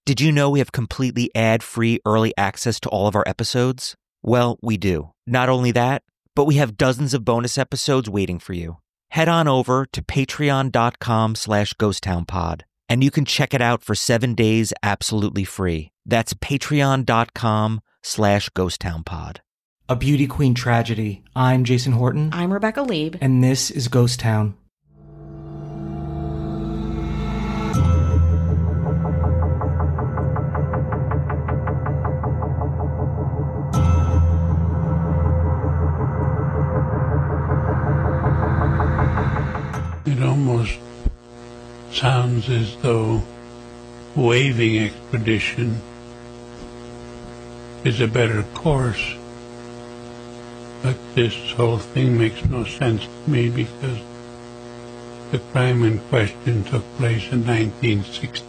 Did you know we have completely ad-free early access to all of our episodes? Well, we do. Not only that, but we have dozens of bonus episodes waiting for you. Head on over to patreon.com/ghosttownpod, and you can check it out for 7 days absolutely free. That's patreon.com/ghosttownpod. A Beauty Queen Tragedy. I'm Jason Horton. I'm Rebecca Lieb. And this is Ghost Town. It almost sounds as though waving expedition is a better course. But this whole thing makes no sense to me because the crime in question took place in 1960.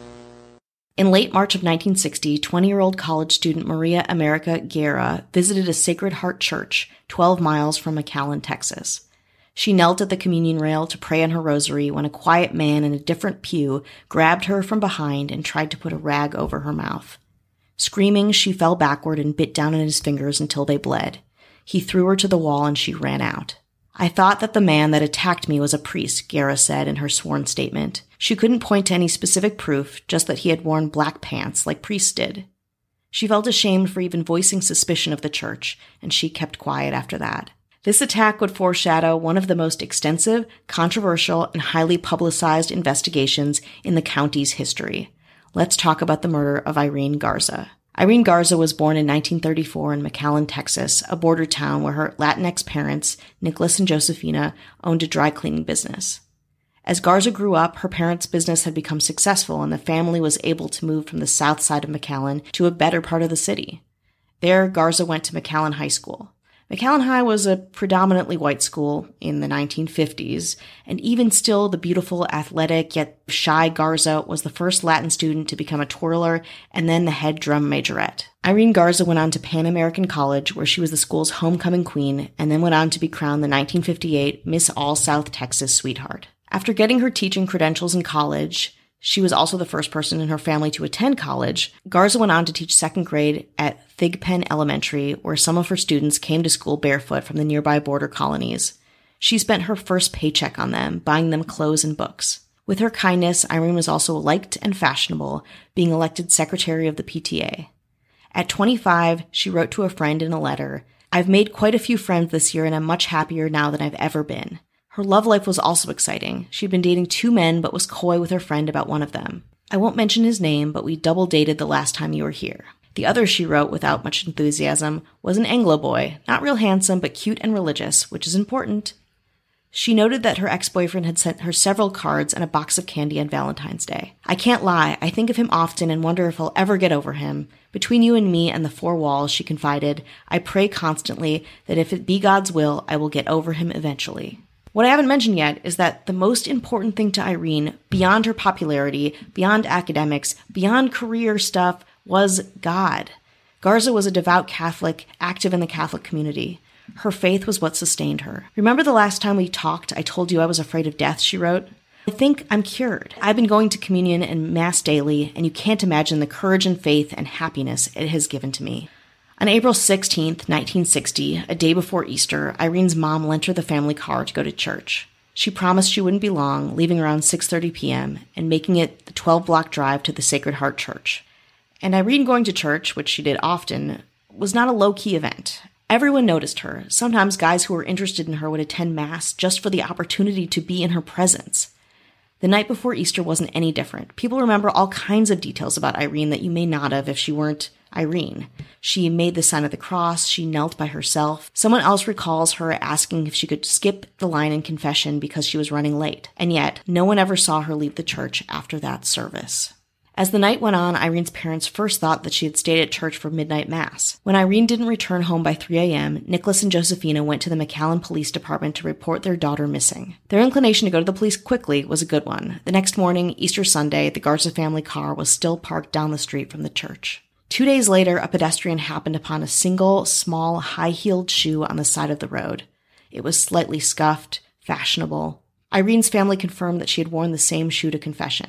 In late March of 1960, 20-year-old college student Maria America Guerra visited a Sacred Heart Church 12 miles from McAllen, Texas. She knelt at the communion rail to pray in her rosary when a quiet man in a different pew grabbed her from behind and tried to put a rag over her mouth. Screaming, she fell backward and bit down on his fingers until they bled. He threw her to the wall and she ran out. "I thought that the man that attacked me was a priest," Guerra said in her sworn statement. She couldn't point to any specific proof, just that he had worn black pants like priests did. She felt ashamed for even voicing suspicion of the church, and she kept quiet after that. This attack would foreshadow one of the most extensive, controversial, and highly publicized investigations in the county's history. Let's talk about the murder of Irene Garza. Irene Garza was born in 1934 in McAllen, Texas, a border town where her Latinx parents, Nicholas and Josefina, owned a dry cleaning business. As Garza grew up, her parents' business had become successful and the family was able to move from the south side of McAllen to a better part of the city. There, Garza went to McAllen High School. McAllen High was a predominantly white school in the 1950s, and even still, the beautiful, athletic, yet shy Garza was the first Latin student to become a twirler and then the head drum majorette. Irene Garza went on to Pan American College, where she was the school's homecoming queen, and then went on to be crowned the 1958 Miss All South Texas Sweetheart. After getting her teaching credentials in college, she was also the first person in her family to attend college. Garza went on to teach second grade at Thigpen Elementary, where some of her students came to school barefoot from the nearby border colonies. She spent her first paycheck on them, buying them clothes and books. With her kindness, Irene was also liked and fashionable, being elected secretary of the PTA. At 25, she wrote to a friend in a letter, "I've made quite a few friends this year and I'm much happier now than I've ever been." Her love life was also exciting. She'd been dating 2 men but was coy with her friend about one of them. "I won't mention his name, but we double dated the last time you were here." The other, she wrote without much enthusiasm, was an Anglo boy, not real handsome but cute and religious, which is important. She noted that her ex-boyfriend had sent her several cards and a box of candy on Valentine's Day. "I can't lie, I think of him often and wonder if I'll ever get over him. Between you and me and the 4 walls," she confided, "I pray constantly that if it be God's will, I will get over him eventually." What I haven't mentioned yet is that the most important thing to Irene, beyond her popularity, beyond academics, beyond career stuff, was God. Garza was a devout Catholic, active in the Catholic community. Her faith was what sustained her. "Remember the last time we talked, I told you I was afraid of death," she wrote. "I think I'm cured. I've been going to communion and mass daily, and you can't imagine the courage and faith and happiness it has given to me." On April 16th, 1960, a day before Easter, Irene's mom lent her the family car to go to church. She promised she wouldn't be long, leaving around 6:30 p.m. and making it the 12-block drive to the Sacred Heart Church. And Irene going to church, which she did often, was not a low-key event. Everyone noticed her. Sometimes guys who were interested in her would attend Mass just for the opportunity to be in her presence. The night before Easter wasn't any different. People remember all kinds of details about Irene that you may not have if she weren't Irene. She made the sign of the cross. She knelt by herself. Someone else recalls her asking if she could skip the line in confession because she was running late. And yet, no one ever saw her leave the church after that service. As the night went on, Irene's parents first thought that she had stayed at church for midnight mass. When Irene didn't return home by 3 a.m., Nicholas and Josefina went to the McAllen Police Department to report their daughter missing. Their inclination to go to the police quickly was a good one. The next morning, Easter Sunday, the Garza family car was still parked down the street from the church. 2 days later, a pedestrian happened upon a single, small, high-heeled shoe on the side of the road. It was slightly scuffed, fashionable. Irene's family confirmed that she had worn the same shoe to confession.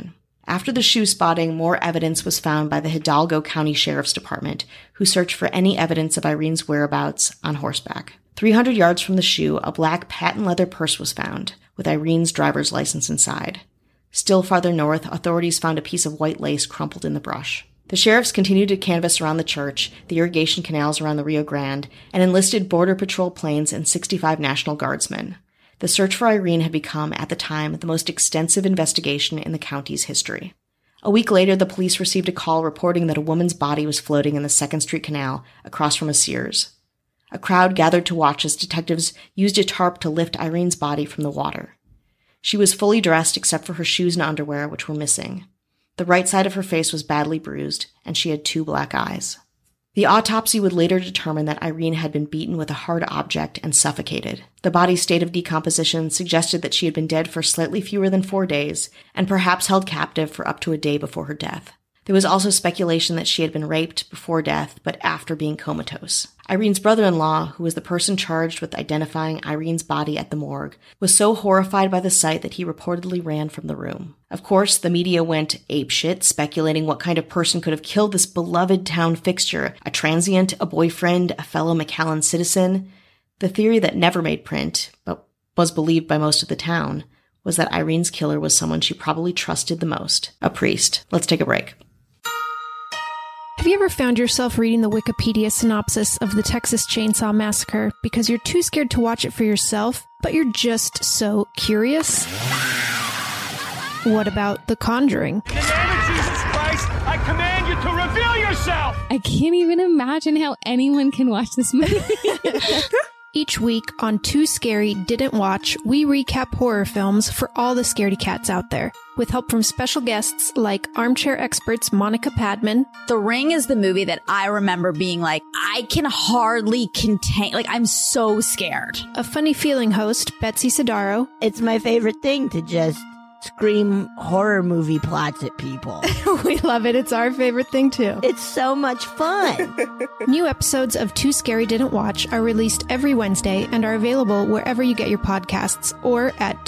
After the shoe spotting, more evidence was found by the Hidalgo County Sheriff's Department, who searched for any evidence of Irene's whereabouts on horseback. 300 yards from the shoe, a black patent leather purse was found, with Irene's driver's license inside. Still farther north, authorities found a piece of white lace crumpled in the brush. The sheriffs continued to canvass around the church, the irrigation canals around the Rio Grande, and enlisted Border Patrol planes and 65 National Guardsmen. The search for Irene had become, at the time, the most extensive investigation in the county's history. A week later, the police received a call reporting that a woman's body was floating in the 2nd Street Canal across from a Sears. A crowd gathered to watch as detectives used a tarp to lift Irene's body from the water. She was fully dressed except for her shoes and underwear, which were missing. The right side of her face was badly bruised, and she had 2 black eyes. The autopsy would later determine that Irene had been beaten with a hard object and suffocated. The body's state of decomposition suggested that she had been dead for slightly fewer than 4 days, and perhaps held captive for up to a day before her death. There was also speculation that she had been raped before death, but after being comatose. Irene's brother-in-law, who was the person charged with identifying Irene's body at the morgue, was so horrified by the sight that he reportedly ran from the room. Of course, the media went apeshit, speculating what kind of person could have killed this beloved town fixture, a transient, a boyfriend, a fellow McAllen citizen. The theory that never made print, but was believed by most of the town, was that Irene's killer was someone she probably trusted the most, a priest. Let's take a break. Have you ever found yourself reading the Wikipedia synopsis of the Texas Chainsaw Massacre because you're too scared to watch it for yourself, but you're just so curious? What about The Conjuring? In the name of Jesus Christ, I command you to reveal yourself! I can't even imagine how anyone can watch this movie. Each week on Too Scary Didn't Watch, we recap horror films for all the scaredy cats out there, with help from special guests like armchair experts Monica Padman. The Ring is the movie that I remember being like, I can hardly contain, like, I'm so scared. A funny feeling host, Betsy Sidaro. It's my favorite thing to just scream horror movie plots at people. We love it. It's our favorite thing, too. It's so much fun. New episodes of Too Scary Didn't Watch are released every Wednesday and are available wherever you get your podcasts or at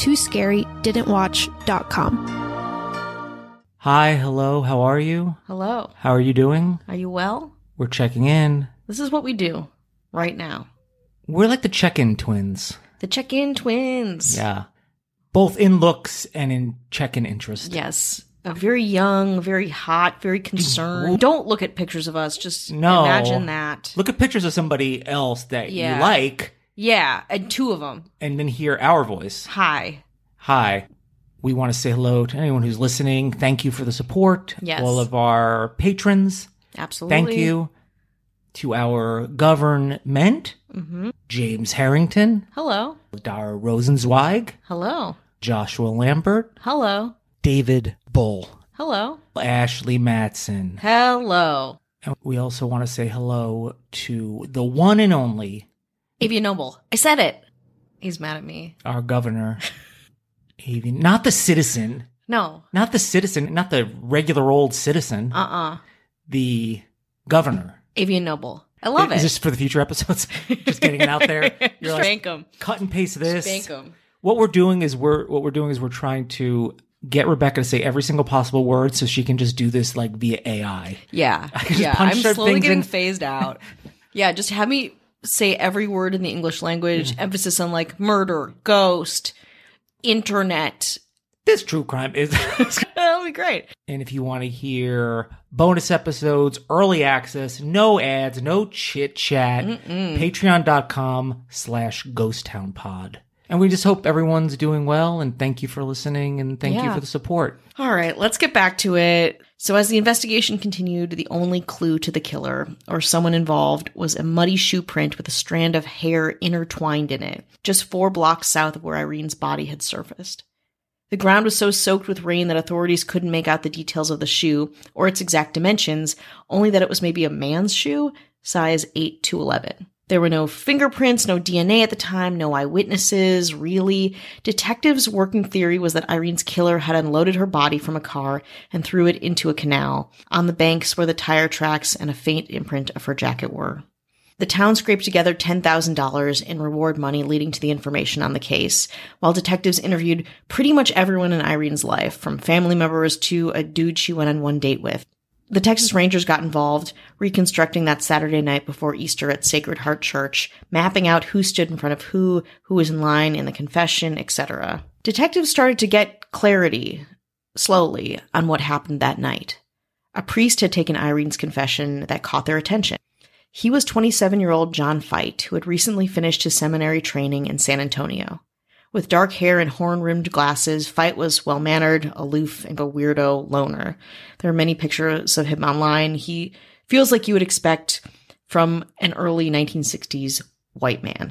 tooscarydidn'twatch.com. Hi, hello, how are you? Hello. How are you doing? Are you well? We're checking in. This is what we do right now. We're like the check-in twins. The check-in twins. Yeah. Both in looks and in check-in interest. Yes. Very young, very hot, very concerned. Don't look at pictures of us. Just imagine that. Look at pictures of somebody else that you like. Yeah, and 2 of them. And then hear our voice. Hi. Hi. We want to say hello to anyone who's listening. Thank you for the support. Yes. All of our patrons. Absolutely. Thank you. To our government. Mm-hmm. James Harrington. Hello. Dara Rosenzweig. Hello. Joshua Lambert. Hello. David Bull. Hello. Ashley Matson. Hello. And we also want to say hello to the one and only Avian Noble. I said it. He's mad at me. Our governor. Avian. Not the citizen. No. Not the citizen. Not the regular old citizen. The governor. Avian Noble. I love it. Is this for the future episodes? Just getting it out there. You're Spank him. Cut and paste this. Spank him. What we're doing is we're trying to get Rebecca to say every single possible word so she can just do this like via AI. Yeah. I'm slowly getting phased out. Yeah, just have me say every word in the English language. Emphasis on like murder, ghost, internet. This true crime is... That'll be great. And if you want to hear bonus episodes, early access, no ads, no chit-chat, patreon.com/ghosttownpod. And we just hope everyone's doing well, and thank you for listening, and thank you for the support. All right, let's get back to it. So as the investigation continued, the only clue to the killer, or someone involved, was a muddy shoe print with a strand of hair intertwined in it, just 4 blocks south of where Irene's body had surfaced. The ground was so soaked with rain that authorities couldn't make out the details of the shoe or its exact dimensions, only that it was maybe a man's shoe, size 8 to 11. There were no fingerprints, no DNA at the time, no eyewitnesses, really. Detectives' working theory was that Irene's killer had unloaded her body from a car and threw it into a canal, on the banks where the tire tracks and a faint imprint of her jacket were. The town scraped together $10,000 in reward money leading to the information on the case, while detectives interviewed pretty much everyone in Irene's life, from family members to a dude she went on one date with. The Texas Rangers got involved, reconstructing that Saturday night before Easter at Sacred Heart Church, mapping out who stood in front of who was in line in the confession, etc. Detectives started to get clarity, slowly, on what happened that night. A priest had taken Irene's confession that caught their attention. He was 27-year-old John Fite, who had recently finished his seminary training in San Antonio. With dark hair and horn-rimmed glasses, Fite was well-mannered, aloof, and a weirdo loner. There are many pictures of him online. He feels like you would expect from an early 1960s white man.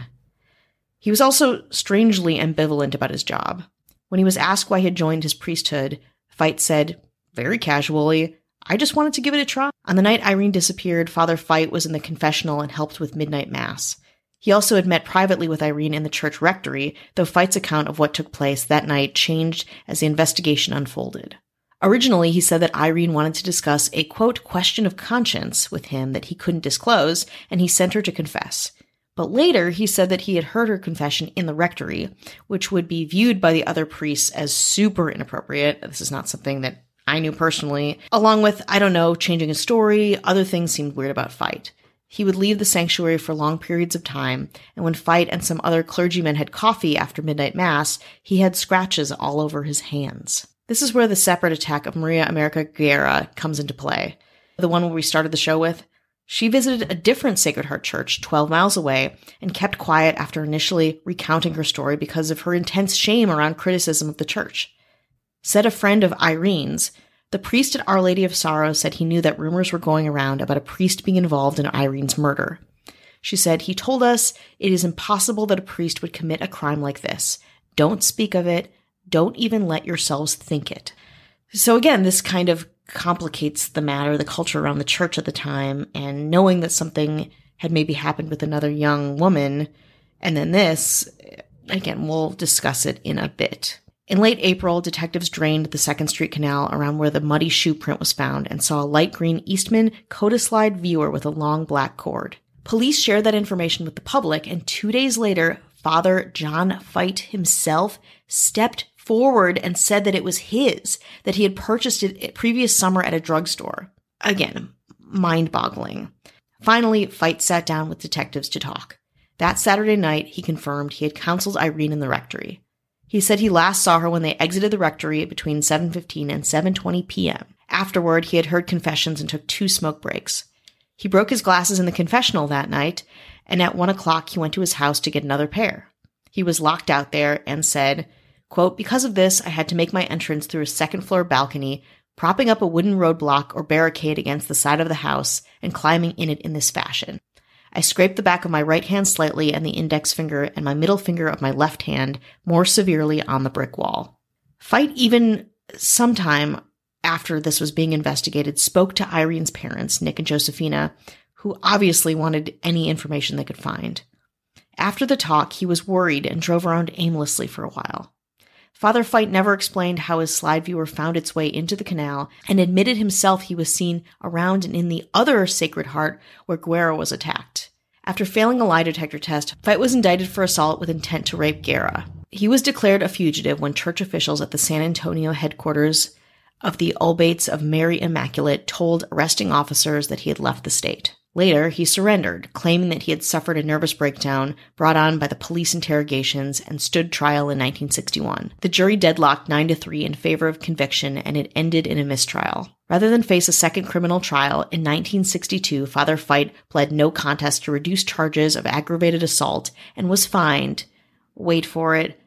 He was also strangely ambivalent about his job. When he was asked why he had joined his priesthood, Fite said, very casually, "I just wanted to give it a try." On the night Irene disappeared, Father Fite was in the confessional and helped with midnight mass. He also had met privately with Irene in the church rectory, though Fite's account of what took place that night changed as the investigation unfolded. Originally, he said that Irene wanted to discuss a, quote, question of conscience with him that he couldn't disclose, and he sent her to confess. But later, he said that he had heard her confession in the rectory, which would be viewed by the other priests as super inappropriate. This is not something that I knew personally. Along with, changing his story, other things seemed weird about Fite. He would leave the sanctuary for long periods of time, and when Fite and some other clergymen had coffee after midnight mass, he had scratches all over his hands. This is where the separate attack of Maria America Guerra comes into play. The one where we started the show with. She visited a different Sacred Heart church 12 miles away and kept quiet after initially recounting her story because of her intense shame around criticism of the church. Said a friend of Irene's, the priest at Our Lady of Sorrows said he knew that rumors were going around about a priest being involved in Irene's murder. She said, "He told us it is impossible that a priest would commit a crime like this. Don't speak of it. Don't even let yourselves think it." So again, this kind of complicates the matter, the culture around the church at the time, and knowing that something had maybe happened with another young woman, and then this, again, we'll discuss it in a bit. In late April, detectives drained the 2nd Street Canal around where the muddy shoe print was found and saw a light green Eastman Codaslide viewer with a long black cord. Police shared that information with the public, and 2 days later, Father John Fite himself stepped forward and said that it was his, that he had purchased it previous summer at a drugstore. Again, mind-boggling. Finally, Fite sat down with detectives to talk. That Saturday night, he confirmed he had counseled Irene in the rectory. He said he last saw her when they exited the rectory between 7:15 and 7:20 p.m. Afterward, he had heard confessions and took 2 smoke breaks. He broke his glasses in the confessional that night, and at 1 o'clock he went to his house to get another pair. He was locked out there and said, quote, "Because of this, I had to make my entrance through a 2nd-floor balcony, propping up a wooden roadblock or barricade against the side of the house and climbing in it in this fashion. I scraped the back of my right hand slightly and the index finger and my middle finger of my left hand more severely on the brick wall." Fite, even sometime after this was being investigated, spoke to Irene's parents, Nick and Josephina, who obviously wanted any information they could find. After the talk, he was worried and drove around aimlessly for a while. Father Fite never explained how his slide viewer found its way into the canal and admitted himself he was seen around and in the other Sacred Heart where Guerra was attacked. After failing a lie detector test, Fite was indicted for assault with intent to rape Guerra. He was declared a fugitive when church officials at the San Antonio headquarters of the Albates of Mary Immaculate told arresting officers that he had left the state. Later, he surrendered, claiming that he had suffered a nervous breakdown brought on by the police interrogations and stood trial in 1961. The jury deadlocked 9-3 in favor of conviction, and it ended in a mistrial. Rather than face a second criminal trial, in 1962, Father Fite pled no contest to reduced charges of aggravated assault and was fined, wait for it,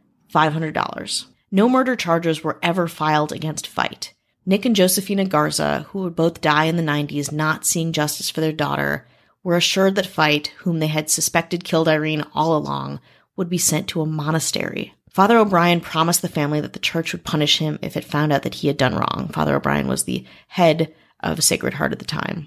$500. No murder charges were ever filed against Fite. Nick and Josephina Garza, who would both die in the 90s not seeing justice for their daughter, were assured that Fite, whom they had suspected killed Irene all along, would be sent to a monastery. Father O'Brien promised the family that the church would punish him if it found out that he had done wrong. Father O'Brien was the head of Sacred Heart at the time.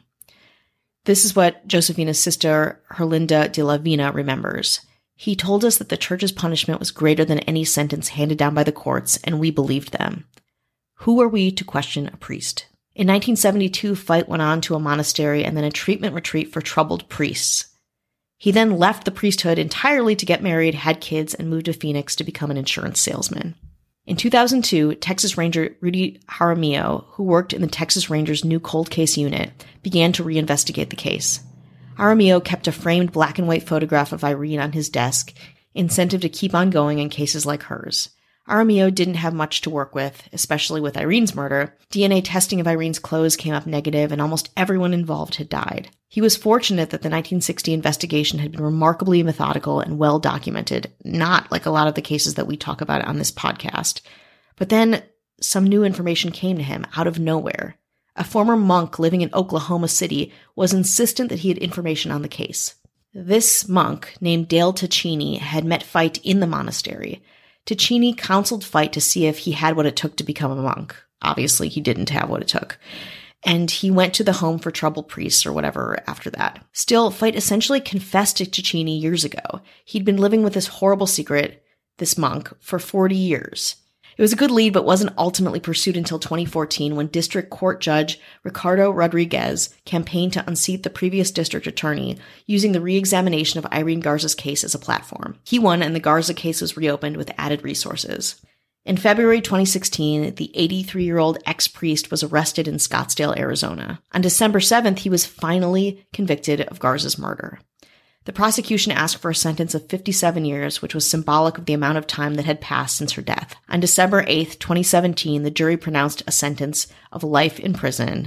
This is what Josephina's sister, Herlinda de la Vina, remembers. "He told us that the church's punishment was greater than any sentence handed down by the courts, and we believed them. Who are we to question a priest?" In 1972, Fite went on to a monastery and then a treatment retreat for troubled priests. He then left the priesthood entirely to get married, had kids, and moved to Phoenix to become an insurance salesman. In 2002, Texas Ranger Rudy Jaramillo, who worked in the Texas Rangers' new cold case unit, began to reinvestigate the case. Jaramillo kept a framed black and white photograph of Irene on his desk, incentive to keep on going in cases like hers. Jaramillo didn't have much to work with, especially with Irene's murder. DNA testing of Irene's clothes came up negative, and almost everyone involved had died. He was fortunate that the 1960 investigation had been remarkably methodical and well documented, not like a lot of the cases that we talk about on this podcast. But then some new information came to him out of nowhere. A former monk living in Oklahoma City was insistent that he had information on the case. This monk, named Dale Ticini, had met Fite in the monastery. Ticini counseled Fite to see if he had what it took to become a monk. Obviously, he didn't have what it took. And he went to the home for troubled priests or whatever after that. Still, Fite essentially confessed to Ticini years ago. He'd been living with this horrible secret, this monk, for 40 years. It was a good lead, but wasn't ultimately pursued until 2014 when District Court Judge Ricardo Rodriguez campaigned to unseat the previous district attorney, using the re-examination of Irene Garza's case as a platform. He won, and the Garza case was reopened with added resources. In February 2016, the 83-year-old ex-priest was arrested in Scottsdale, Arizona. On December 7th, he was finally convicted of Garza's murder. The prosecution asked for a sentence of 57 years, which was symbolic of the amount of time that had passed since her death. On December 8th, 2017, the jury pronounced a sentence of life in prison.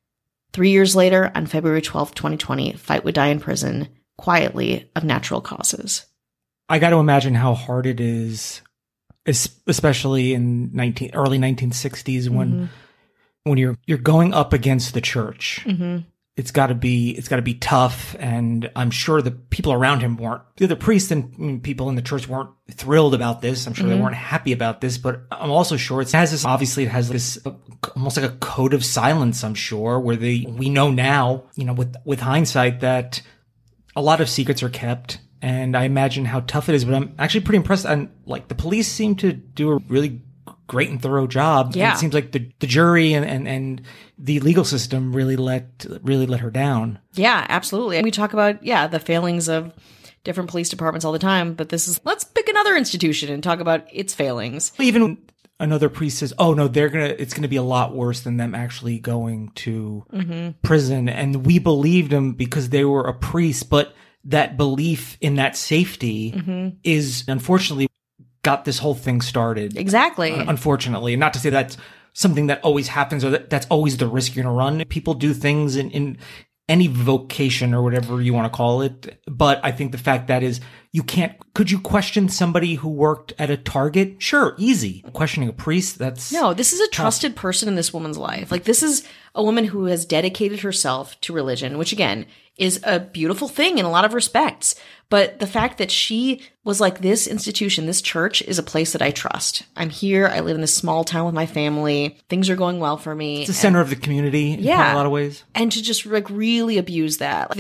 3 years later, on February 12th, 2020, Fite would die in prison, quietly, of natural causes. I got to imagine how hard it is, especially in early 1960s when you're going up against the church. Mm-hmm. It's got to be tough, and I'm sure the people around him weren't. The other priests and people in the church weren't thrilled about this. I'm sure they weren't happy about this, but I'm also sure it has this almost like a code of silence. I'm sure where we know now, with hindsight, that a lot of secrets are kept, and I imagine how tough it is. But I'm actually pretty impressed. And the police seem to do a really great and thorough job. Yeah. And it seems like the jury and the legal system really let her down. Yeah, absolutely. And we talk about, the failings of different police departments all the time, but let's pick another institution and talk about its failings. Even when another priest says, oh no, it's gonna be a lot worse than them actually going to prison. And we believed them because they were a priest, but that belief in that safety is unfortunately got this whole thing started. Exactly. Unfortunately. And not to say that's something that always happens or that's always the risk you're going to run. People do things in any vocation or whatever you want to call it. But I think the fact that is could you question somebody who worked at a Target? Sure, easy. Questioning a priest, No, this is a trusted person in this woman's life. This is a woman who has dedicated herself to religion, which again is a beautiful thing in a lot of respects. But the fact that she was like, this institution, this church is a place that I trust. I'm here. I live in this small town with my family. Things are going well for me. It's the center of the community in a lot of ways. And to just really abuse that.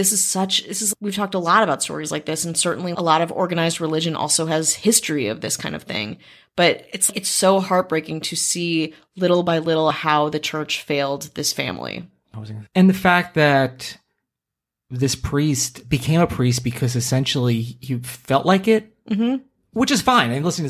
We've talked a lot about stories like this, and certainly a lot of organized religion also has history of this kind of thing. But it's so heartbreaking to see little by little how the church failed this family. And the fact that this priest became a priest because essentially he felt like it, which is fine. And listen,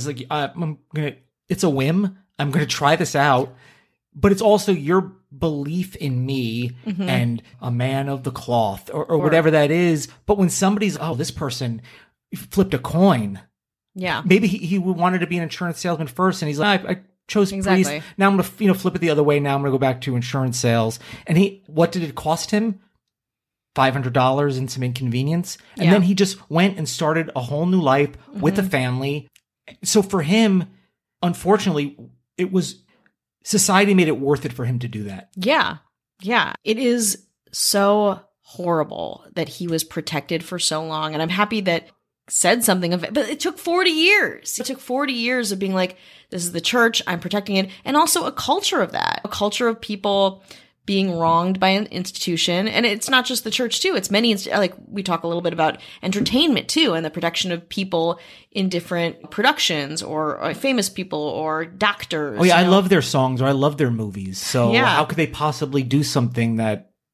it's it's a whim. I'm going to try this out, but it's also your belief in me and a man of the cloth or whatever that is. But when somebody's, this person flipped a coin. Yeah. Maybe he wanted to be an insurance salesman first, and he's like, I chose priest. Now I'm going to flip it the other way. Now I'm going to go back to insurance sales. And what did it cost him? $500 and some inconvenience. And then he just went and started a whole new life with a family. So for him, unfortunately, society made it worth it for him to do that. Yeah. Yeah. It is so horrible that he was protected for so long. And I'm happy that said something of it, but it took 40 years. It took 40 years of being like, this is the church, I'm protecting it. And also a culture of that, a culture of people being wronged by an institution. And it's not just the church too. It's many, we talk a little bit about entertainment too, and the protection of people in different productions or famous people or doctors. Oh yeah. I love their songs or I love their movies. So how could they possibly do something that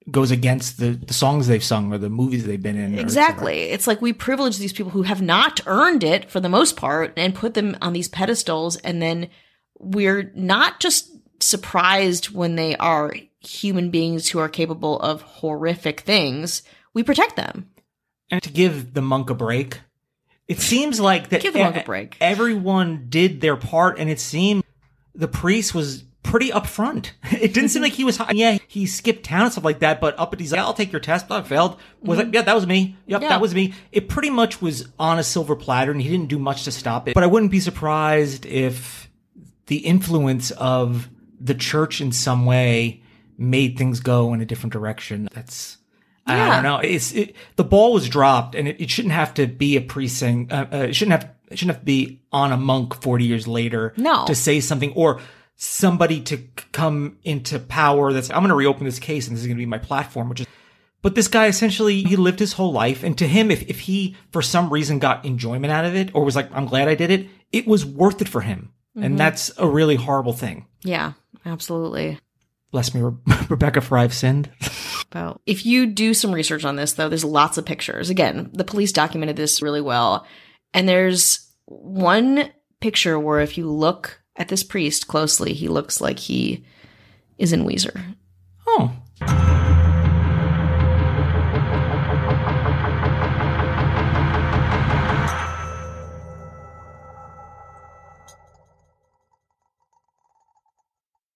goes against the songs they've sung or the movies they've been in. Exactly. It's like we privilege these people who have not earned it for the most part and put them on these pedestals. And then we're not just surprised when they are human beings who are capable of horrific things. We protect them. And to give the monk a break, it seems like that give the monk a break. Everyone did their part, and it seemed the priest was pretty upfront. It didn't seem like he was, he skipped town and stuff like that, but he's like, I'll take your test. I failed. Was like, yeah, that was me. Yep, that was me. It pretty much was on a silver platter, and he didn't do much to stop it. But I wouldn't be surprised if the influence of the church in some way made things go in a different direction. I don't know. The ball was dropped, and it shouldn't have to be a priest saying, it shouldn't have to be on a monk 40 years later to say something, or somebody to come into power that's, I'm going to reopen this case and this is going to be my platform, but this guy essentially, he lived his whole life. And to him, if he for some reason got enjoyment out of it, or was like, I'm glad I did it, it was worth it for him. Mm-hmm. And that's a really horrible thing. Yeah, absolutely. Bless me, Rebecca, for I've sinned. Well, if you do some research on this, though, there's lots of pictures. Again, the police documented this really well. And there's one picture where if you look at this priest closely, he looks like he is in Weezer.